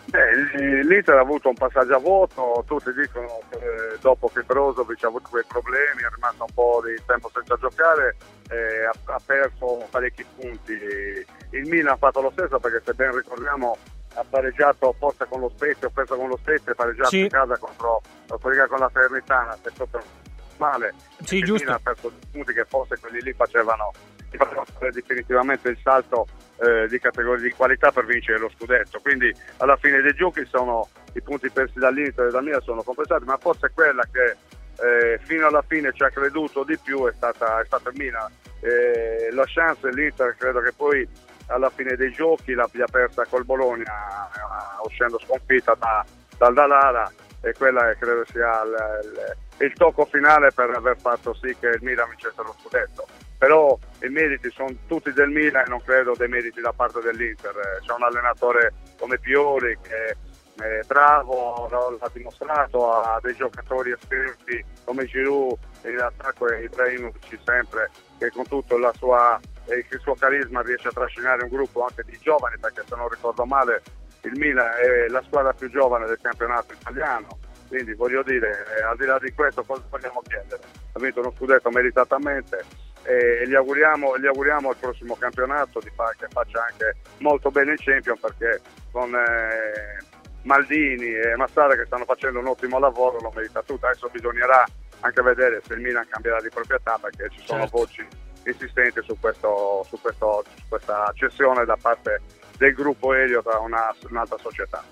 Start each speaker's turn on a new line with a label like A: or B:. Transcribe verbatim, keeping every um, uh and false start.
A: Beh, l'Inter ha avuto un passaggio a vuoto, tutti dicono che eh, dopo che Brozovic ha avuto quei problemi, è rimasto un po' di tempo senza giocare, eh, ha, ha perso parecchi punti. Il Milan ha fatto lo stesso perché, se ben ricordiamo, ha pareggiato forse con lo Spezia, ha perso con lo Spezia e pareggiato
B: sì.
A: in casa contro la Corriga con la Salernitana, se tutto male.
B: Sì,
A: il
B: giusto.
A: Milan ha perso punti che forse quelli lì facevano, facevano fare definitivamente il salto eh, di categoria di qualità per vincere lo scudetto. Quindi alla fine dei giochi sono i punti persi dall'Inter e dal Milan sono compensati, ma forse quella che eh, fino alla fine ci ha creduto di più è stata, è stata il Milan. Eh, la chance dell'Inter credo che poi alla fine dei giochi l'abbia persa col Bologna, eh, uscendo sconfitta da, dal Dallara, e quella è, credo sia il, il, il tocco finale per aver fatto sì che il Milan vincesse lo scudetto. Però i meriti sono tutti del Milan e non credo dei meriti da parte dell'Inter. C'è un allenatore come Pioli che è bravo, l'ha dimostrato, ha dei giocatori esperti come Giroud, in attacco e Ibrahimovic sempre, che con tutto la sua, il suo carisma riesce a trascinare un gruppo anche di giovani, perché se non ricordo male il Milan è la squadra più giovane del campionato italiano. Quindi voglio dire, eh, al di là di questo, cosa vogliamo chiedere? Ha vinto uno scudetto meritatamente e gli auguriamo, gli auguriamo al prossimo campionato di fare, che faccia anche molto bene il Champion, perché con eh, Maldini e Massara, che stanno facendo un ottimo lavoro, lo merita tutto. Adesso bisognerà anche vedere se il Milan cambierà di proprietà, perché ci sono
B: certo.
A: voci insistenti su, questo, su, questo, su questa cessione da parte del gruppo Elio da una, un'altra società.